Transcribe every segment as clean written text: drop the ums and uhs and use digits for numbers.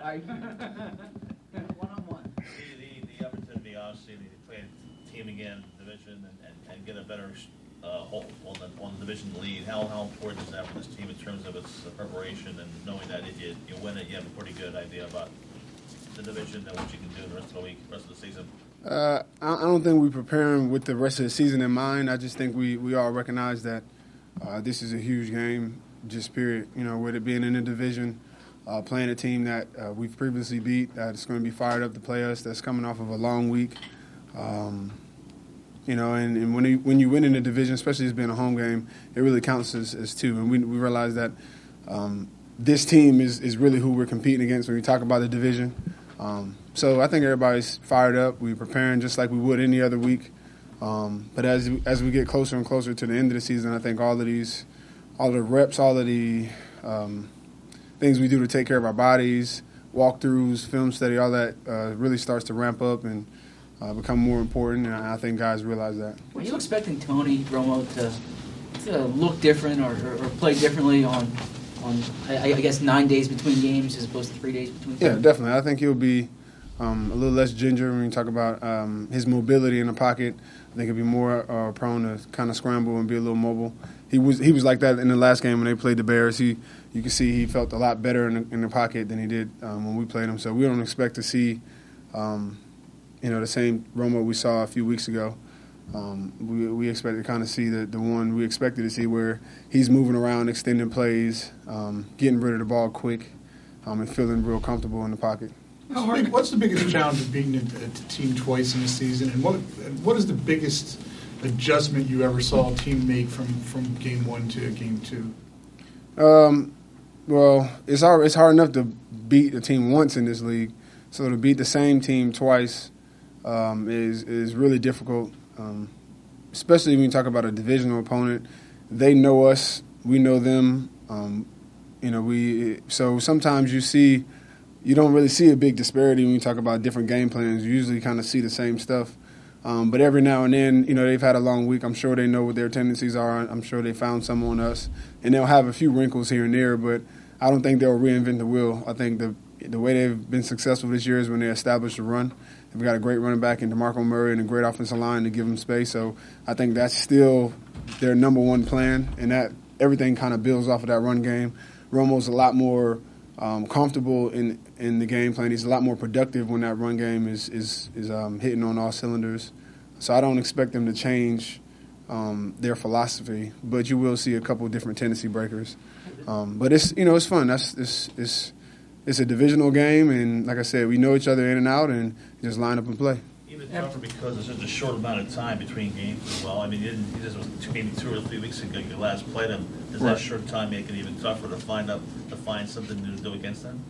One-on-one. The opportunity, obviously, to play a team again, division, and get a better hold on the division lead. How important is that for this team in terms of its preparation and knowing that if you win it, you have a pretty good idea about the division and what you can do the rest of the week, rest of the season? I don't think we prepare them with the rest of the season in mind. I just think we all recognize that this is a huge game, just period. With it being in the division, playing a team that we've previously beat, that's going to be fired up to play us, that's coming off of a long week. And when you win in the division, especially as being a home game, it really counts as two. And we realize that this team is really who we're competing against when we talk about the division. So I think everybody's fired up. We're preparing just like we would any other week. But as we get closer and closer to the end of the season, I think all the reps, all of the things we do to take care of our bodies, walkthroughs, film study, all that really starts to ramp up and become more important. And I think guys realize that. Were you expecting Tony Romo to look different or play differently on I guess 9 days between games as opposed to 3 days between games? Yeah, definitely. I think he'll be a little less ginger when you talk about his mobility in the pocket. I think he'll be more prone to kind of scramble and be a little mobile. He was like that in the last game when they played the Bears. You can see he felt a lot better in the pocket than he did when we played him. So we don't expect to see the same Romo we saw a few weeks ago. We expect to kind of see the one we expected to see, where he's moving around, extending plays, getting rid of the ball quick, and feeling real comfortable in the pocket. What's the biggest challenge of beating a team twice in a season, and what is the biggest adjustment you ever saw a team make from game one to game two? Well, it's hard enough to beat a team once in this league, so to beat the same team twice is really difficult. Especially when you talk about a divisional opponent. They know us, we know them. So sometimes you don't really see a big disparity when you talk about different game plans. You usually kind of see the same stuff. But every now and then, they've had a long week. I'm sure they know what their tendencies are. I'm sure they found some on us. And they'll have a few wrinkles here and there, but I don't think they'll reinvent the wheel. I think the way they've been successful this year is when they establish the run. We've got a great running back in DeMarco Murray and a great offensive line to give them space. So I think that's still their number one plan, and that everything kind of builds off of that run game. Romo's a lot more comfortable in the game plan. He's a lot more productive when that run game is hitting on all cylinders. So I don't expect them to change their philosophy, but you will see a couple of different tendency breakers. But it's fun. It's a divisional game, and like I said, we know each other in and out, and just line up and play. Even tougher because there's such a short amount of time between games as well. I mean, this was maybe 2 or 3 weeks ago you last played them. Does that short time make it even tougher to find something to do against them?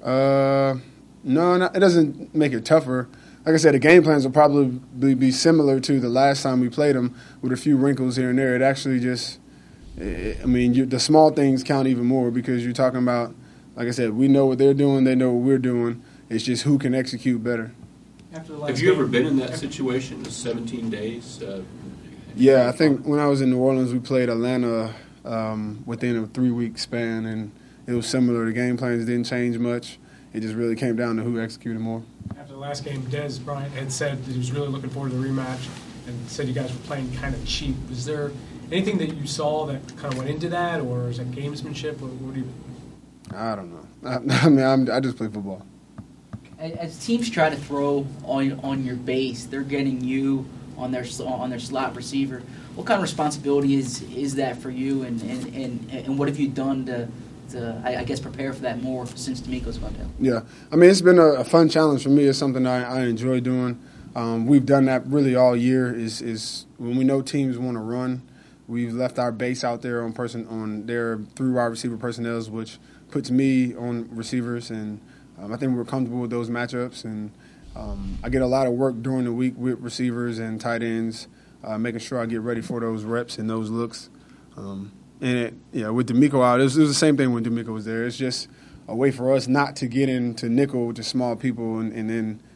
No, it doesn't make it tougher. Like I said, the game plans will probably be similar to the last time we played them, with a few wrinkles here and there. It actually the small things count even more, because you're talking about, like I said, we know what they're doing, they know what we're doing. It's just who can execute better. Have you ever been in that situation, the 17 days? Yeah, I think when I was in New Orleans, we played Atlanta within a 3-week span, and it was similar. The game plans didn't change much. It just really came down to who executed more. After the last game, Dez Bryant had said that he was really looking forward to the rematch and said you guys were playing kind of cheap. Was there anything that you saw that kind of went into that, or is that gamesmanship? What do you? I don't know. I just play football. As teams try to throw on your base, they're getting you on their slot receiver. What kind of responsibility is that for you, and what have you done to I guess prepare for that more since DeMeco's gone down? Yeah, I mean, it's been a fun challenge for me. It's something I enjoy doing. We've done that really all year. Is when we know teams want to run, we've left our base out there on their through wide receiver personnel, which puts me on receivers, and I think we're comfortable with those matchups. And I get a lot of work during the week with receivers and tight ends, making sure I get ready for those reps and those looks. With DeMeco out, it was the same thing when DeMeco was there. It's just a way for us not to get into nickel with the small people and then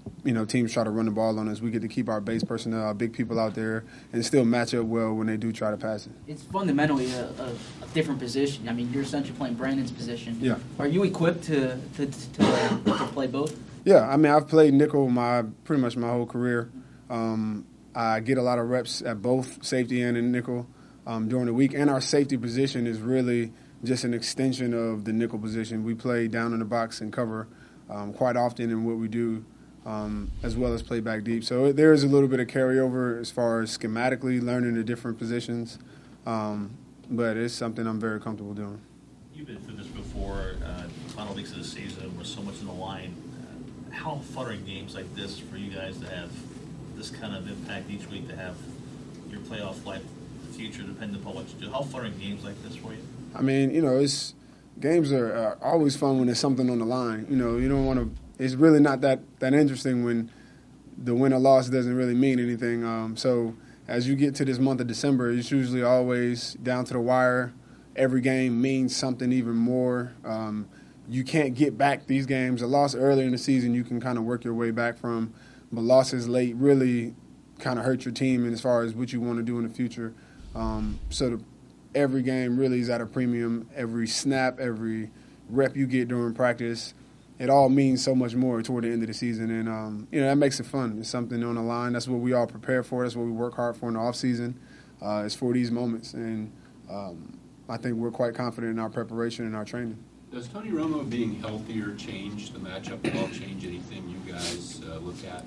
teams try to run the ball on us, we get to keep our base personnel, our big people out there, and still match up well when they do try to pass it. It's fundamentally a different position. I mean, you're essentially playing Brandon's position. Yeah. Are you equipped to play both? Yeah, I mean, I've played nickel pretty much my whole career. I get a lot of reps at both safety and in nickel during the week, and our safety position is really just an extension of the nickel position. We play down in the box and cover quite often in what we do, as well as play back deep. So there is a little bit of carryover as far as schematically learning the different positions, but it's something I'm very comfortable doing. You've been through this before, final weeks of the season where so much on the line. How fun are games like this for you guys to have this kind of impact each week, to have your playoff life, the future dependent upon what you do? How fun are games like this for you? I mean, games are always fun when there's something on the line. You don't want to. It's really not that interesting when the win or loss doesn't really mean anything. So as you get to this month of December, it's usually always down to the wire. Every game means something even more. You can't get back these games. A loss early in the season you can kind of work your way back from, but losses late really kind of hurt your team and as far as what you want to do in the future. Every game really is at a premium. Every snap, every rep you get during practice, it all means so much more toward the end of the season. And, that makes it fun. It's something on the line. That's what we all prepare for. That's what we work hard for in the offseason. It's for these moments. And I think we're quite confident in our preparation and our training. Does Tony Romo being healthier change the matchup at all, change anything you guys look at?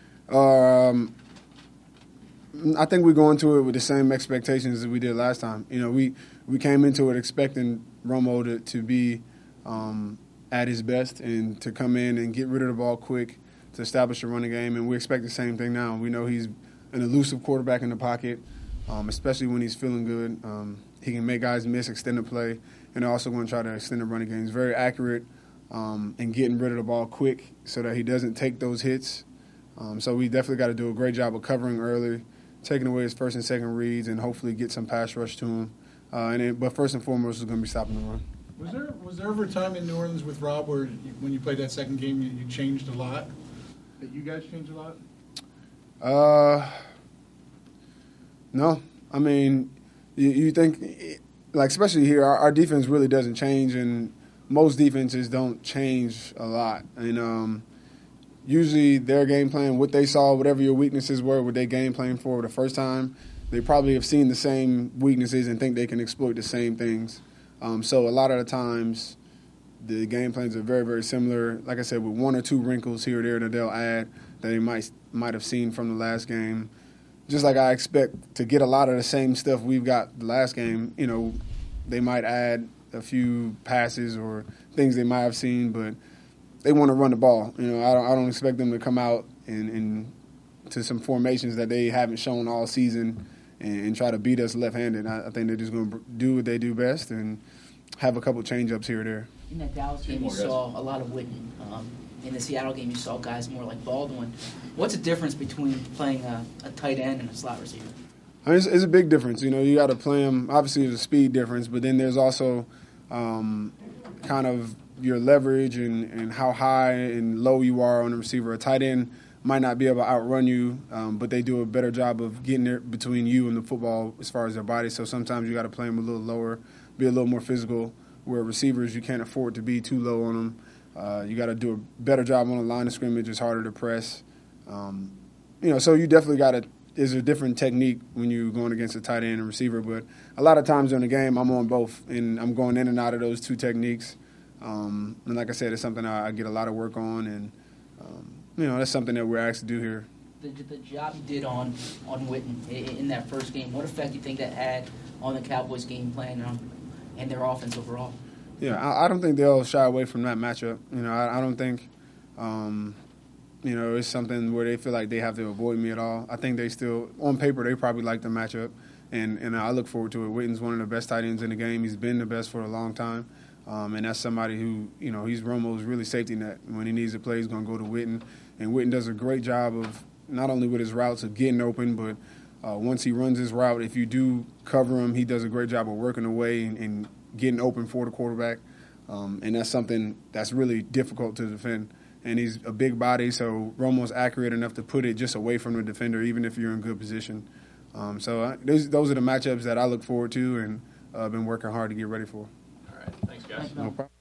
I think we go into it with the same expectations as we did last time. We came into it expecting Romo to be at his best and to come in and get rid of the ball quick, to establish a running game, and we expect the same thing now. We know he's an elusive quarterback in the pocket, especially when he's feeling good. He can make guys miss, extend the play, and they're also going to try to extend the running game. He's very accurate in getting rid of the ball quick so that he doesn't take those hits. So we definitely got to do a great job of covering early, taking away his first and second reads, and hopefully get some pass rush to him. But first and foremost, is going to be stopping the run. Was there ever a time in New Orleans with Rob where when you played that second game you changed a lot? That you guys changed a lot? No. I mean, you think, like, especially here, our defense really doesn't change, and most defenses don't change a lot. And usually their game plan, what they saw, whatever your weaknesses were, what they game plan for the first time, they probably have seen the same weaknesses and think they can exploit the same things. So a lot of the times the game plans are very, very similar. Like I said, with one or two wrinkles here or there that they'll add that they might have seen from the last game. Just like I expect to get a lot of the same stuff we've got the last game, they might add a few passes or things they might have seen, but they want to run the ball. I don't expect them to come out and to some formations that they haven't shown all season and try to beat us left-handed. I think they're just going to do what they do best and have a couple change-ups here or there. In that Dallas game, you saw a lot of Witten. In the Seattle game, you saw guys more like Baldwin. What's the difference between playing a tight end and a slot receiver? I mean, it's a big difference. You got to play them. Obviously, there's a speed difference, but then there's also kind of your leverage and how high and low you are on the receiver. A tight end might not be able to outrun you, but they do a better job of getting there between you and the football as far as their body. So sometimes you got to play them a little lower, be a little more physical, where receivers you can't afford to be too low on them. You got to do a better job on the line of scrimmage. It's harder to press. So you definitely got to – there's a different technique when you're going against a tight end and receiver. But a lot of times during the game, I'm on both, and I'm going in and out of those two techniques. And like I said, it's something I get a lot of work on, and, that's something that we're asked to do here. The job you did on Witten in that first game, what effect do you think that had on the Cowboys' game plan and their offense overall? Yeah, I don't think they'll shy away from that matchup. I don't think, it's something where they feel like they have to avoid me at all. I think they still, on paper, they probably like the matchup, and I look forward to it. Witten's one of the best tight ends in the game. He's been the best for a long time, and that's somebody who, he's Romo's really safety net. When he needs to play, he's going to go to Witten, and Witten does a great job of not only with his routes of getting open, but once he runs his route, if you do cover him, he does a great job of working away and getting open for the quarterback, and that's something that's really difficult to defend. and he's a big body, so Romo's accurate enough to put it just away from the defender, even if you're in good position. Those are the matchups that I look forward to and been working hard to get ready for. All right, thanks, guys. Thanks, No Mel. problem.